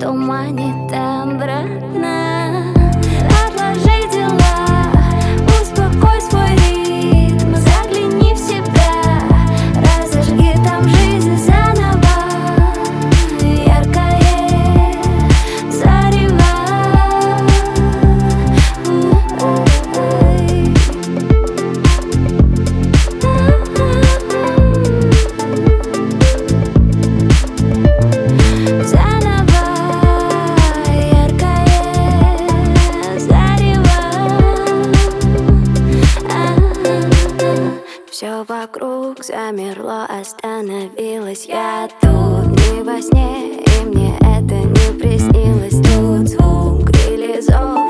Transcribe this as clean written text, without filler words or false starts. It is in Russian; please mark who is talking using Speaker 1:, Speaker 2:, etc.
Speaker 1: туманит обратно. Отложи дела, успокой свой ритм, загляни в себя, разожги там жизнь заново. Яркое зарево. Все вокруг замерло, остановилось. Я тут не во сне, и мне это не приснилось. Тут звук или зов.